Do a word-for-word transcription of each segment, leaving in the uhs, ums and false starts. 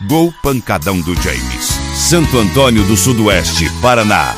Gol Pancadão do James, Santo Antônio do Sudoeste, Paraná.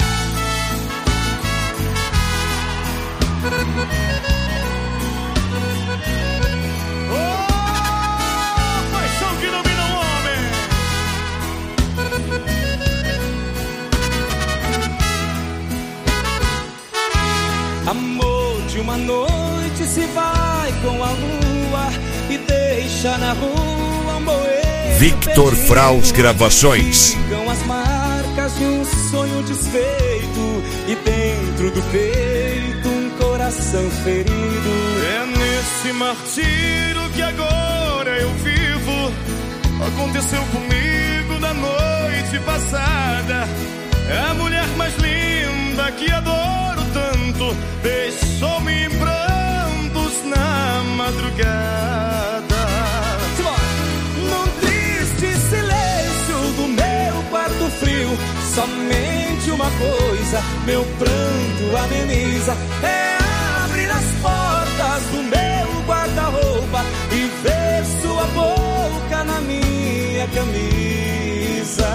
Amor de uma noite se vai com a lua e deixa na rua um boêmio Victor perdido. Fraus Gravações. Ficam as marcas de um sonho desfeito e dentro do peito um coração ferido. É nesse martírio que agora eu vivo. Aconteceu comigo na noite passada. É a mulher mais linda que adoro tanto deixou-me em prantos na madrugada. Num triste silêncio do meu quarto frio, somente uma coisa meu pranto ameniza: é abrir as portas do meu guarda-roupa e ver sua boca na minha camisa.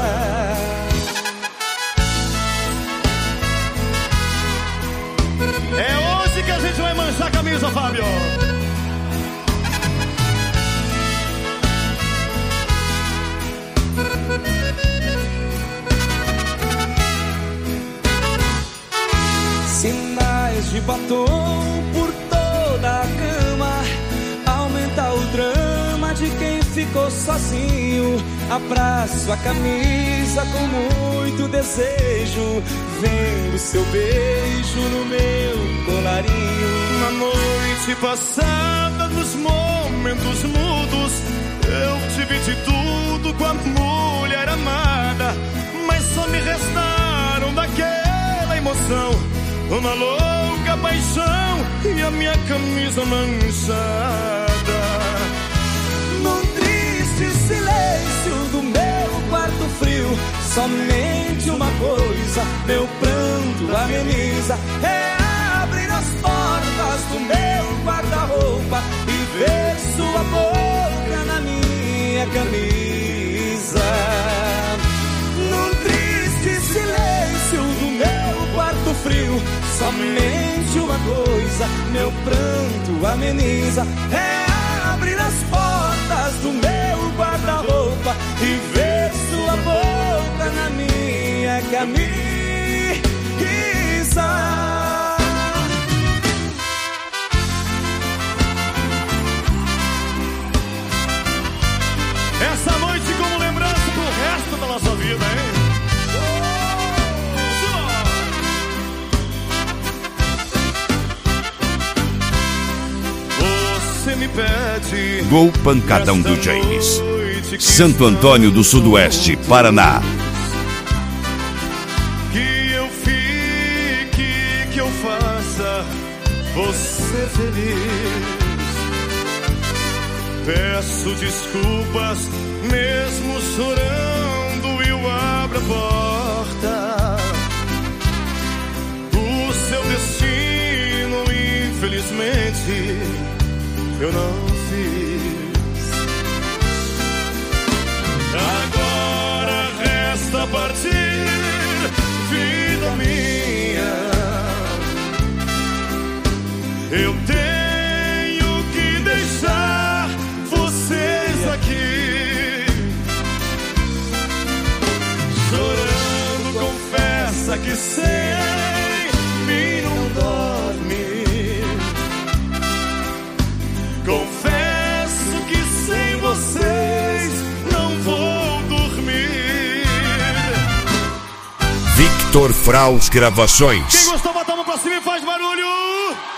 É hoje que a gente vai manchar a camisa, Fábio. Sinais de batom por toda a cama, aumenta o drama de quem ficou sozinho. Abraço a camisa com muito desejo, vendo seu beijo no meu colarinho. Na noite passada, nos momentos mudos, eu tive de tudo com a mulher amada, mas só me restaram daquela emoção uma louca paixão e a minha camisa manchada. Num triste silêncio do meu quarto frio, somente uma coisa meu pranto ameniza: é abrir as portas do meu guarda-roupa e ver sua boca na minha camisa. Num triste silêncio do meu quarto frio, somente uma coisa meu pranto ameniza: é abrir as portas do meu guarda-roupa e ver sua boca na minha camisa. Essa noite como lembrança pro resto da nossa vida, hein? Você me pede Gol Pancadão do James, Santo Antônio do Sudoeste, Paraná. Que eu fique, que eu faça você feliz. Peço desculpas, mesmo chorando, eu abro a porta. O seu destino, infelizmente, eu não fiz. Agora resta partir, vida minha. Eu tenho que deixar vocês aqui. Chorando, confessa que sem mim não dorme. Confesso que sem vocês não vou dormir. Victor Fraus Gravações. Quem gostou, bota a mão pra cima e faz barulho.